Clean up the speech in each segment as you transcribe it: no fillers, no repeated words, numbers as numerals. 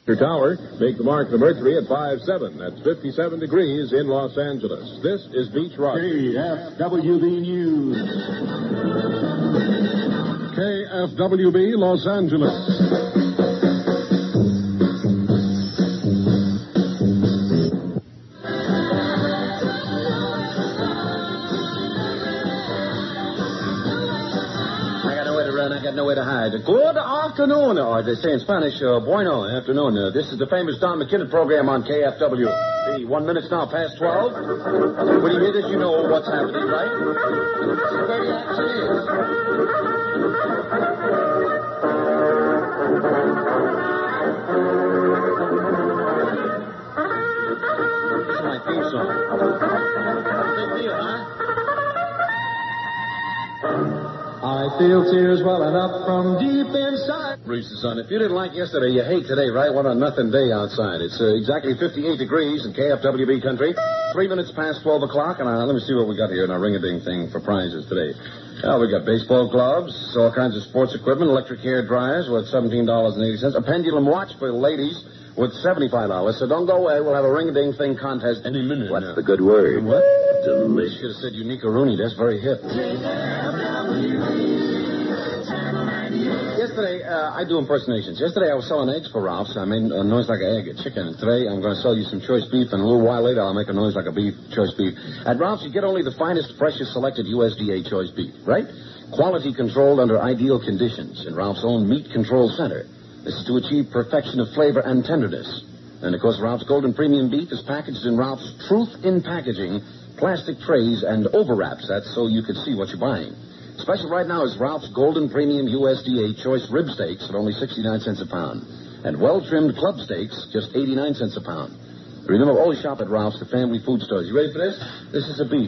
Tower, make the mark of the Mercury at 5.7. That's 57 degrees in Los Angeles. This is Beach Rock. KFWB News. KFWB Los Angeles. I got nowhere to hide. Good afternoon, or they say in Spanish, bueno afternoon. This is the famous Don McKinnon program on KFW. 1 minute now past 12. When you hear this, you know what's happening, right? This is my theme song. Big deal, huh? I feel tears welling up from deep inside. Reese's son, if you didn't like yesterday, you hate today, right? What a nothing day outside. It's exactly 58 degrees in KFWB country. 3 minutes past 12 o'clock, and let me see what we got here in our ring-a-ding thing for prizes today. We got baseball gloves, all kinds of sports equipment, electric hair dryers worth $17.80, a pendulum watch for the ladies worth $75. So don't go away. We'll have a ring-a-ding thing contest any minute. What's the good word? What? Delicious. Should have said Unica Rooney. That's very hip. Yesterday, I do impersonations. Yesterday, I was selling eggs for Ralph's. I made a noise like an egg, a chicken. And today, I'm going to sell you some choice beef, and a little while later, I'll make a noise like a choice beef. At Ralph's, you get only the finest, freshest selected USDA choice beef, right? Quality controlled under ideal conditions in Ralph's own meat control center. This is to achieve perfection of flavor and tenderness. And, of course, Ralph's Golden Premium Beef is packaged in Ralph's Truth in Packaging, plastic trays, and overwraps. That's so you can see what you're buying. Special right now is Ralph's Golden Premium USDA Choice Rib Steaks at only 69 cents a pound. And well-trimmed club steaks, just 89 cents a pound. Remember, always shop at Ralph's, the family food stores. You ready for this? This is a beef.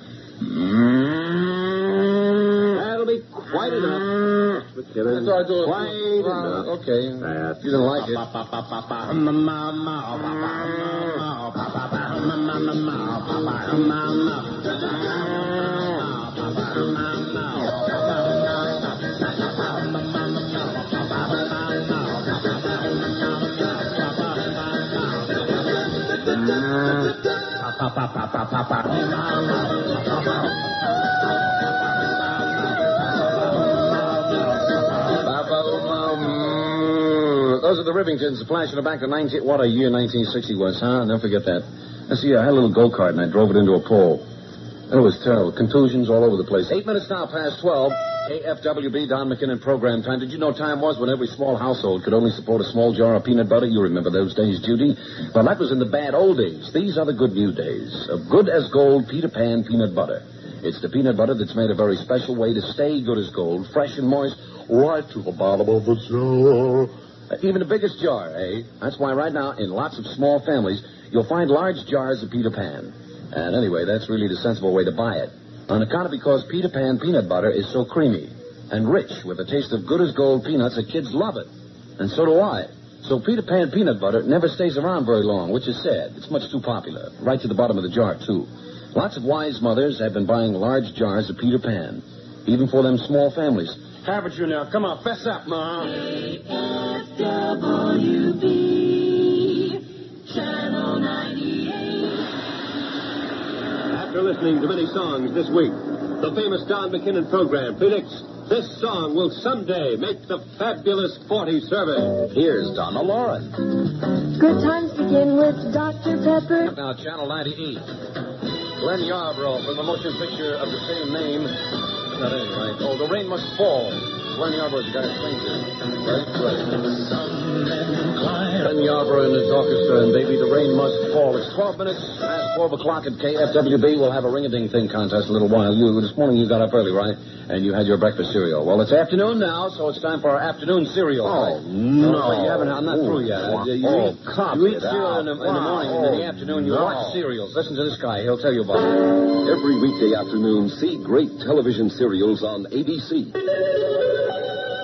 That'll be quite enough. That's all I do. Quite enough. Okay. If you don't like it. Those are the Rivingtons, the flash in the back of 19... What a year 1960 was, huh? Never forget that. Let's see, I had a little go-kart, and I drove it into a pole. It was terrible. Contusions all over the place. 8 minutes now past 12. KFWB, Don McKinnon program time. Did you know time was when every small household could only support a small jar of peanut butter? You remember those days, Judy? Well, that was in the bad old days. These are the good new days of good as gold Peter Pan peanut butter. It's the peanut butter that's made a very special way to stay good as gold, fresh and moist, right to the bottom of the jar. Even the biggest jar, eh? That's why right now, in lots of small families, you'll find large jars of Peter Pan. And anyway, that's really the sensible way to buy it. On account of because Peter Pan peanut butter is so creamy and rich with a taste of good as gold peanuts, the kids love it. And so do I. So Peter Pan peanut butter never stays around very long, which is sad. It's much too popular. Right to the bottom of the jar, too. Lots of wise mothers have been buying large jars of Peter Pan, even for them small families. Haven't you now? Come on, fess up, Ma. KFWB, Channel 98. After listening to many songs this week, the famous Don McKinnon program predicts this song will someday make the fabulous 40 survey. Here's Donna Lauren. Good times begin with Dr. Pepper. Now, Channel 98. Glenn Yarbrough from the motion picture of the same name. Not any, right? Oh, The Rain Must Fall. Glenn Yarbrough's got a thing here. Right. Glenn Yarbrough and his orchestra and Baby, The Rain Must Fall. It's 12 minutes past 12 o'clock at KFWB. We'll have a ring-a-ding thing contest in a little while. This morning you got up early, right? And you had your breakfast cereal. Well, it's afternoon now, so it's time for our afternoon cereal. Oh, right? no. You haven't. I'm not through yet. You eat cereal in the morning, and in the afternoon you watch cereals. Listen to this guy. He'll tell you about it. Every weekday afternoon, see great television serials on ABC.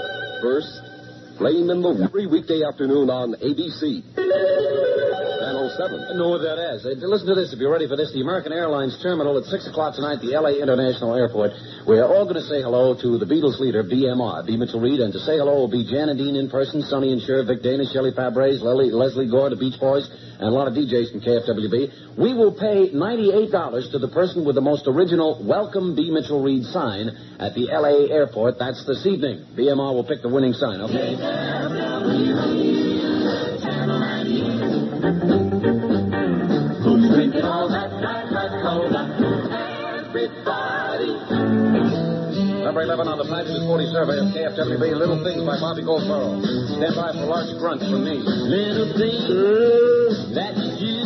First, Flame in the every weekday afternoon on ABC. Channel 7. No, that is. Listen to this if you're ready for this. The American Airlines terminal at 6 o'clock tonight, the L.A. International Airport. We're all going to say hello to the Beatles leader, BMR, B. Mitchell Reed, and to say hello will be Jan and Dean in person, Sonny and Cher, Vic Dana, Shelley Fabre, Leslie Gore, the Beach Boys, and a lot of DJs from KFWB. We will pay $98 to the person with the most original Welcome B. Mitchell Reed sign at the L.A. airport. That's this evening. BMR will pick the winning sign, okay? Who's drinking all that Coca-Cola? Everybody. Number 11 on the fabulous 40 survey of KFWB, Little Things by Bobby Goldborough. Stand by for large grunts from me. Little things that you.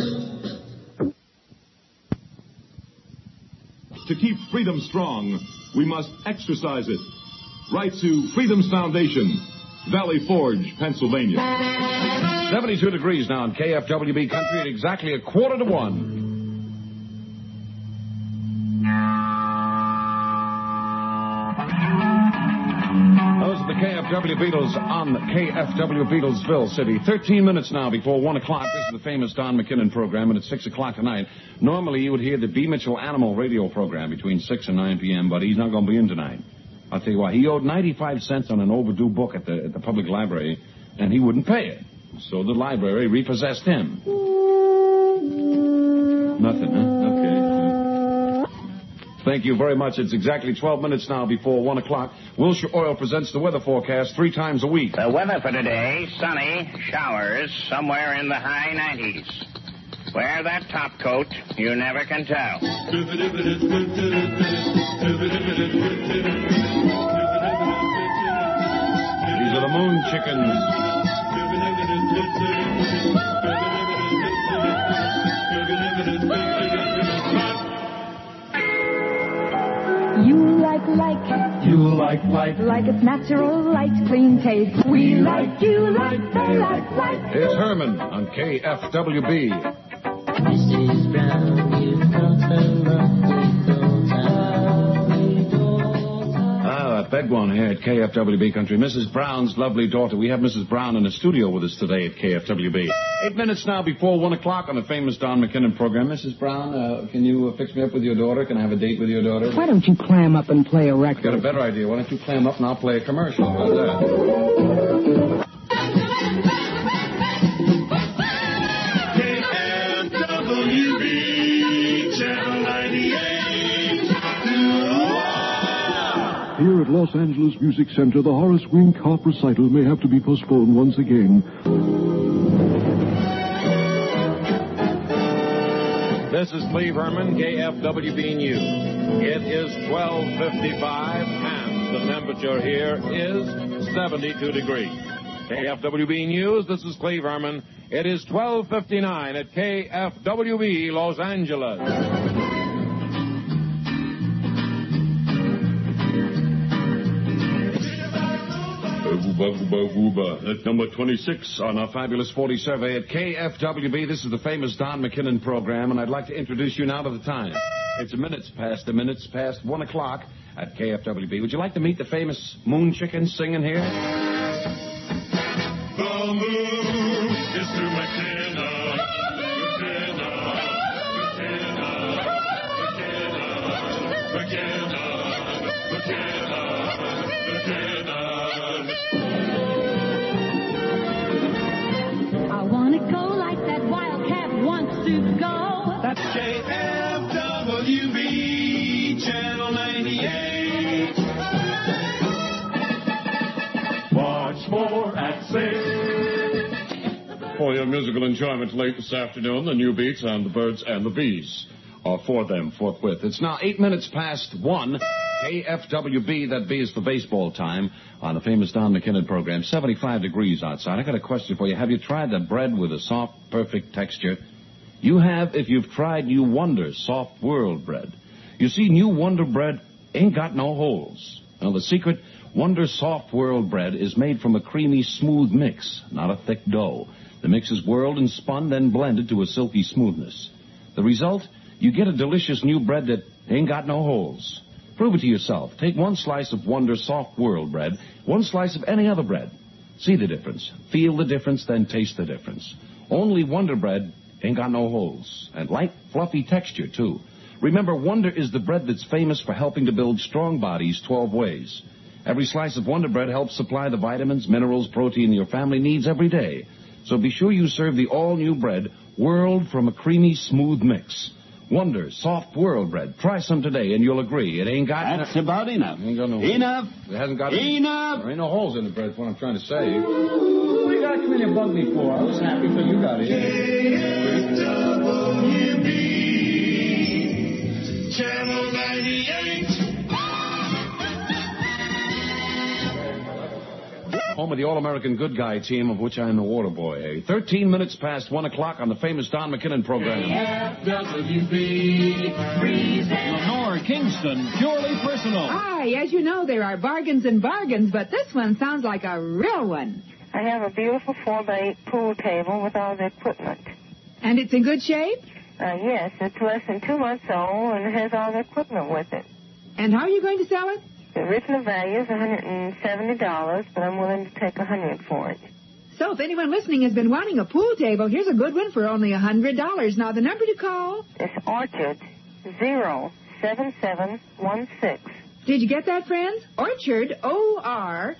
To keep freedom strong, we must exercise it. Write to Freedom's Foundation, Valley Forge, Pennsylvania. 72 degrees now in KFWB country at exactly 1:45. Those are the KFW Beatles on KFW Beatlesville City. 13 minutes now before 1 o'clock. This is the famous Don McKinnon program, and it's 6 o'clock tonight. Normally, you would hear the B. Mitchell Animal radio program between 6 and 9 p.m., but he's not going to be in tonight. I'll tell you why. He owed 95 cents on an overdue book at the public library, and he wouldn't pay it. So the library repossessed him. Nothing, huh? Okay. Thank you very much. It's exactly 12 minutes now before 1 o'clock. Wilshire Oil presents the weather forecast 3 times a week. The weather for today, sunny, showers, somewhere in the high 90s. Wear that top coat, you never can tell. These are the Moon Chickens. You like it's natural, light, clean taste. We like, you like, they like. It's Herman on KFWB. Mrs. Brown, you've got a lovely daughter. That big one here at KFWB Country. Mrs. Brown's lovely daughter. We have Mrs. Brown in the studio with us today at KFWB. 8 minutes now before 1 o'clock on the famous Don McKinnon program. Mrs. Brown, can you fix me up with your daughter? Can I have a date with your daughter? Why don't you clam up and play a record? Got a better idea. Why don't you clam up and I'll play a commercial? How's that? Here at Los Angeles Music Center, the Horace Green Carp recital may have to be postponed once again. This is Cleve Herman, KFWB News. It is 12:55, and the temperature here is 72 degrees. KFWB News, this is Cleve Herman. It is 12:59 at KFWB Los Angeles. That's number 26 on our fabulous 40 survey at KFWB. This is the famous Don McKinnon program, and I'd like to introduce you now to the time. It's minutes past 1 o'clock at KFWB. Would you like to meet the famous Moon Chickens singing here? The moon is to McKinnon. I want to go like that wildcat wants to go. That's KFWB, Channel 98. Watch more at 6. For your musical enjoyment late this afternoon, the new beats and the birds and the bees are for them forthwith. It's now 8 minutes past 1. KFWB, that B is for baseball time on the famous Don McKinnon program. 75 degrees outside. I got a question for you. Have you tried the bread with a soft, perfect texture? You have if you've tried New Wonder Soft World bread. You see, New Wonder bread ain't got no holes. Now, the secret, Wonder Soft World bread is made from a creamy, smooth mix, not a thick dough. The mix is whirled and spun, then blended to a silky smoothness. The result, you get a delicious new bread that ain't got no holes. Prove it to yourself. Take one slice of Wonder Soft World bread, one slice of any other bread. See the difference. Feel the difference, then taste the difference. Only Wonder bread Ain't got no holes. And light, fluffy texture, too. Remember, Wonder is the bread that's famous for helping to build strong bodies 12 ways. Every slice of Wonder Bread helps supply the vitamins, minerals, protein your family needs every day. So be sure you serve the all-new bread, whirled from a creamy, smooth mix. Wonder, soft whirled bread. Try some today, and you'll agree. It ain't got... That's about enough. Ain't got no Enough. It hasn't got... Enough. There ain't no holes in the bread, is what I'm trying to say. What you got to come in and bug me for? I was happy till you got here. KFWB, Channel 98. Home of the All-American Good Guy team, of which I am the water boy. 13 minutes past 1 o'clock on the famous Don McKinnon program. KFWB, Lenore Kingston, purely personal. Hi, as you know, there are bargains and bargains, but this one sounds like a real one. I have a beautiful 4x8 pool table with all the equipment. And it's in good shape? Yes, it's less than 2 months old and it has all the equipment with it. And how are you going to sell it? The original value is $170, but I'm willing to take $100 for it. So if anyone listening has been wanting a pool table, here's a good one for only $100. Now, the number to call? It's Orchard 07716. Did you get that, friends? Orchard, O-R,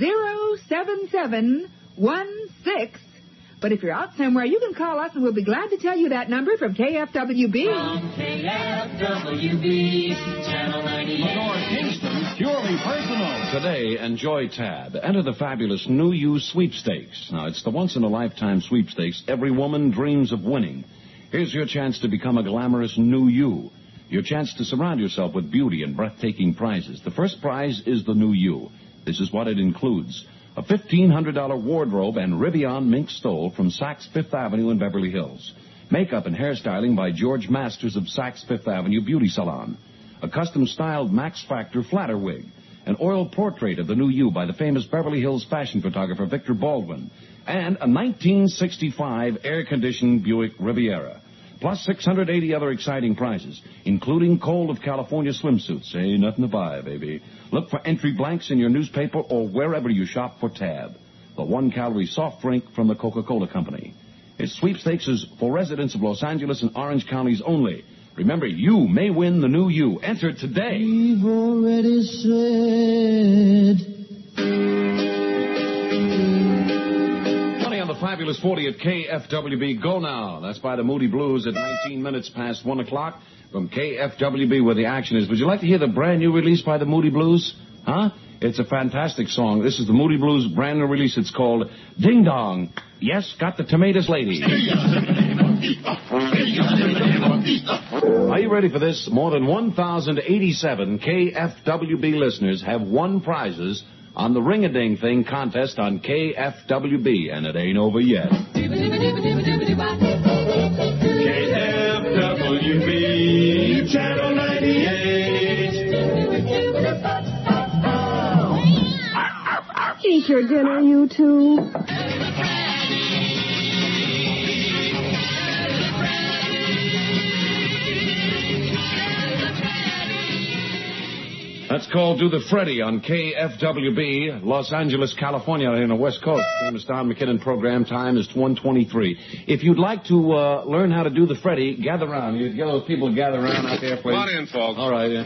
07716. But if you're out somewhere, you can call us, and we'll be glad to tell you that number from KFWB. From KFWB, Channel 98. Lenore Kingston, purely personal. Today, enjoy Tab. Enter the fabulous New You Sweepstakes. Now, it's the once-in-a-lifetime sweepstakes every woman dreams of winning. Here's your chance to become a glamorous new you. Your chance to surround yourself with beauty and breathtaking prizes. The first prize is the new you. This is what it includes. A $1,500 wardrobe and Rivian mink stole from Saks Fifth Avenue in Beverly Hills. Makeup and hairstyling by George Masters of Saks Fifth Avenue Beauty Salon. A custom-styled Max Factor flatter wig. An oil portrait of the new you by the famous Beverly Hills fashion photographer Victor Baldwin. And a 1965 air-conditioned Buick Riviera. Plus 680 other exciting prizes, including Cold of California swimsuits. Ain't nothing to buy, baby. Look for entry blanks in your newspaper or wherever you shop for Tab, the 1-calorie soft drink from the Coca-Cola Company. Its sweepstakes is for residents of Los Angeles and Orange counties only. Remember, you may win the new you. Enter today. We've already said... The Fabulous 40 at KFWB. Go now. That's by the Moody Blues at 19 minutes past 1 o'clock from KFWB where the action is. Would you like to hear the brand new release by the Moody Blues? Huh? It's a fantastic song. This is the Moody Blues brand new release. It's called Ding Dong. Yes, got the tomatoes lady. Are you ready for this? More than 1,087 KFWB listeners have won prizes on the Ring-a-Ding Thing contest on KFWB, and it ain't over yet. KFWB, Channel 98. Eat your dinner, you two. That's called Do the Freddy on KFWB, Los Angeles, California, in the West Coast. Famous Don McKinnon program time is 1:23. If you'd like to learn how to do the Freddy, gather around. You get those people to gather around out there, please. Come on in, folks. All right. Yeah.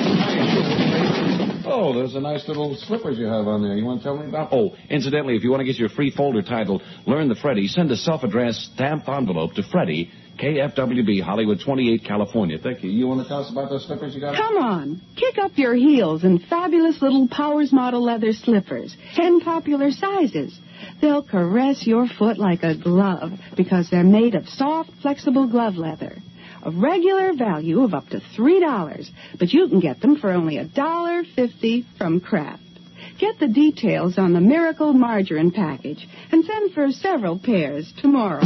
Oh, there's a nice little slippers you have on there. You want to tell me about? Oh, incidentally, if you want to get your free folder titled Learn the Freddy, send a self-addressed stamped envelope to Freddy, KFWB, Hollywood 28, California. Thank you. You want to tell us about those slippers you got? Come on. Kick up your heels in fabulous little Powers model leather slippers. 10 popular sizes. They'll caress your foot like a glove because they're made of soft, flexible glove leather. A regular value of up to $3, but you can get them for only $1.50 from Kraft. Get the details on the Miracle Margarine package and send for several pairs tomorrow.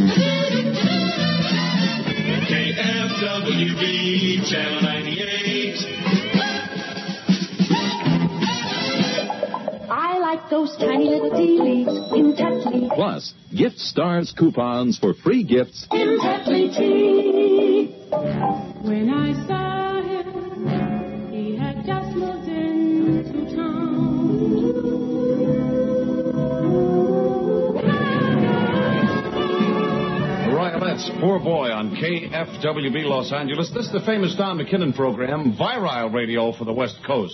KFWB, Channel 98. I like those tiny little tea leaves in Tetley. Plus, Gift Stars coupons for free gifts. In Tetley tea. When I saw him, he had just moved into town. The Royalettes That's Poor Boy on KFWB Los Angeles. This is the famous Don McKinnon program, Virile Radio for the West Coast.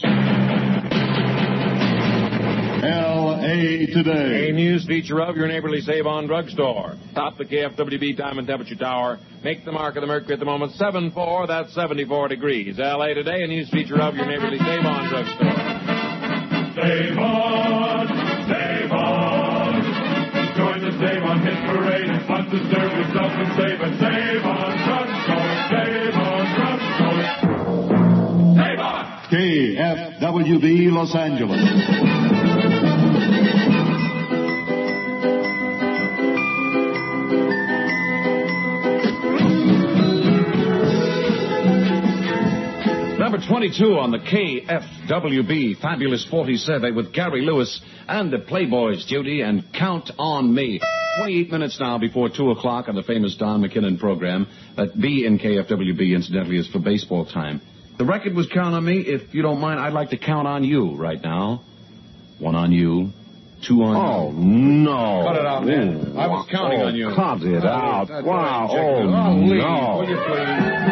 L.A. Today. A news feature of your neighborly Save-On drugstore. Top the KFWB time and temperature tower. Make the mark of the mercury at the moment 74. That's 74 degrees. L.A. Today, a news feature of your neighborly Save-On drugstore. Save on, save on. Join the Save On hit parade and fun to serve yourself and save and save on drugstore. Save on drugstore. Save on. KFWB Los Angeles. Number 22 on the KFWB Fabulous 40 survey with Gary Lewis and the Playboys, Judy, and Count on Me. 28 minutes now before 2 o'clock on the famous Don McKinnon program. That B in KFWB, incidentally, is for baseball time. The record was Count on Me. If you don't mind, I'd like to count on you right now. 1 on you. 2 on you. Oh, no. Cut it out, man. I was counting on you. Cut it out. Wow. Oh, no. Will you please?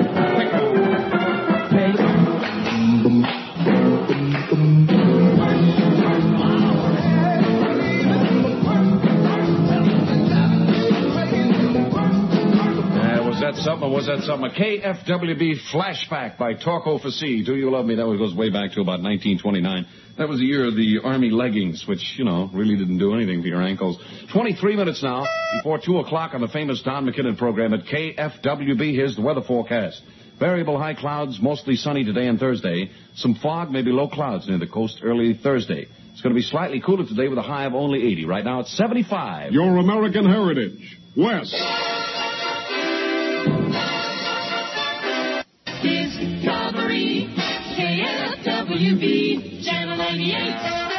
Was that something? A KFWB flashback by Torco Fassi. Do You Love Me? That goes way back to about 1929. That was the year of the Army leggings, which, really didn't do anything for your ankles. 23 minutes now before 2 o'clock on the famous Don McKinnon program at KFWB. Here's the weather forecast. Variable high clouds, mostly sunny today and Thursday. Some fog, maybe low clouds near the coast early Thursday. It's going to be slightly cooler today with a high of only 80. Right now it's 75. Your American heritage, West. Discovery, KFWB, Channel 98.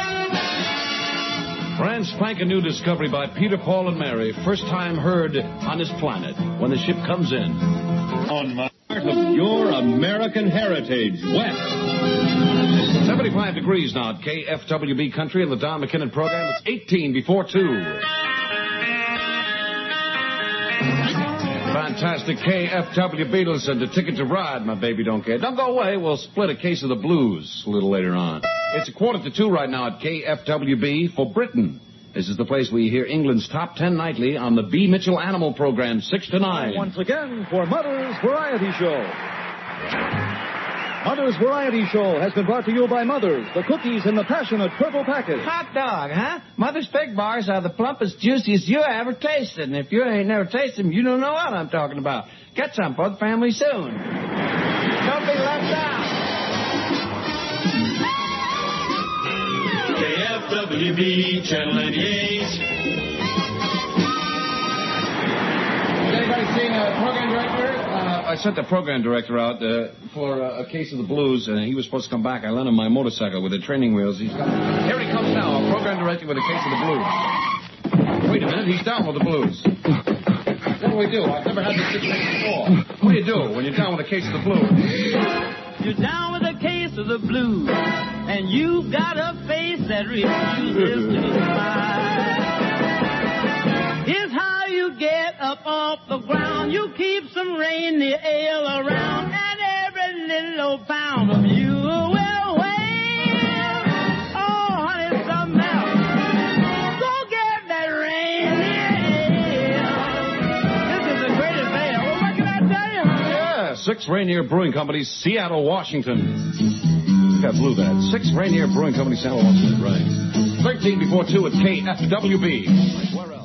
Brand spanking new discovery by Peter, Paul, and Mary. First time heard on this planet when the ship comes in. On my part of your American heritage, West. 75 degrees now at KFWB Country and the Don McKinnon program. It's 18 before 2. Fantastic KFW Beatles and the Ticket to Ride, My Baby Don't Care. Don't go away. We'll split a case of the blues a little later on. It's 1:45 right now at KFWB for Britain. This is the place where you hear England's top 10 nightly on the B. Mitchell Animal Program, 6 to 9. Once again for Mother's Variety Show. Mother's Variety Show has been brought to you by Mother's, the cookies in the passionate purple package. Hot dog, huh? Mother's Pig Bars are the plumpest, juiciest you ever tasted. And if you ain't never tasted them, you don't know what I'm talking about. Get some for the family soon. Don't be left out. KFWB, Channel 98. Has anybody seen a program director? I sent the program director out for a case of the blues, and he was supposed to come back. I lent him my motorcycle with the training wheels. Here he comes now, a program director with a case of the blues. Wait a minute, he's down with the blues. What do we do? I've never had this situation before. What do you do when you're down with a case of the blues? You're down with a case of the blues, and you've got a face that refuses to smile. Here's how you get up off the ground. You keep some reindeer ale around, and every little old pound of you will weigh. Oh, honey, something else. Go get that reindeer ale. This is the greatest ale. Well, what can I tell you, honey? Yeah, 6 Rainier Brewing Company, Seattle, Washington. Got blue that. 6 Rainier Brewing Company, Seattle, Washington, right. 13 before 2 at KFWB. Where else?